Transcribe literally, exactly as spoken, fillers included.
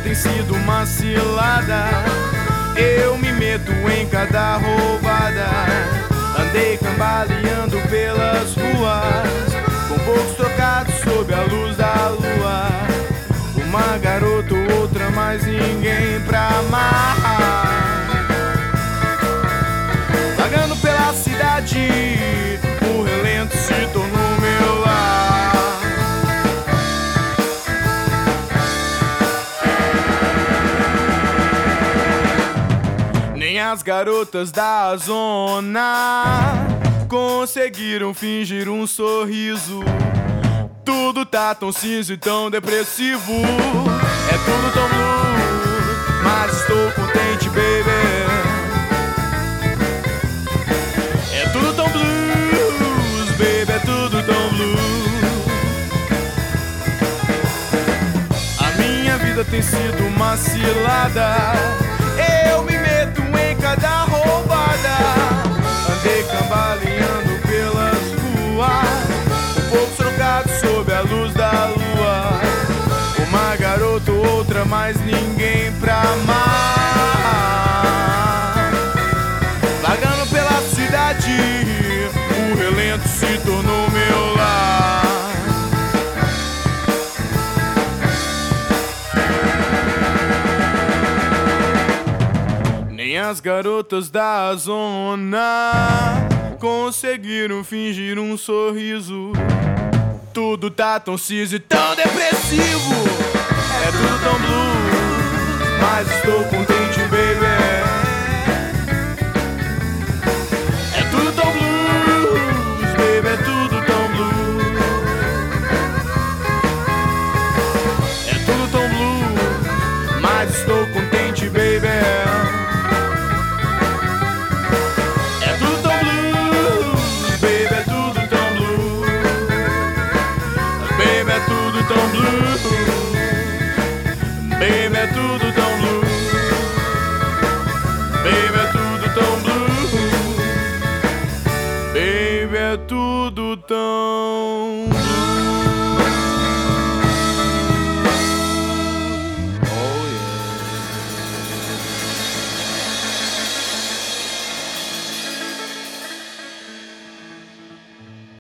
tem sido uma cilada. Eu me meto em cada roubada. Andei cambaleando pelas ruas, com poucos trocados sob a luz da lua. Uma garota ou outra, mas ninguém pra amar. Vagando pela cidade, o relento se tornou meu lar. Nem as garotas da zona conseguiram fingir um sorriso. Tudo tá tão cinza e tão depressivo. É tudo tão blue, mas estou contente, baby. É tudo tão blues, baby, é tudo tão blue. A minha vida tem sido uma cilada. Eu me meto em cada roubada. Andei cambaleando pelas ruas, com poucos trocados sob a luz da lua. Uma garota ou outra, mas ninguém pra amar. Vagando pela cidade, o relento se tornou meu lar. Nem as garotas da zona conseguiram fingir um sorriso. Tudo tá tão cinza e tão depressivo. É tudo tão blue, mas estou contente, baby. É tudo tão blues, baby, é tudo tão blue. É tudo tão blue, mas estou contente, baby. Tão blue, baby, é tudo tão blue, baby, é tudo tão blue, baby, é tudo tão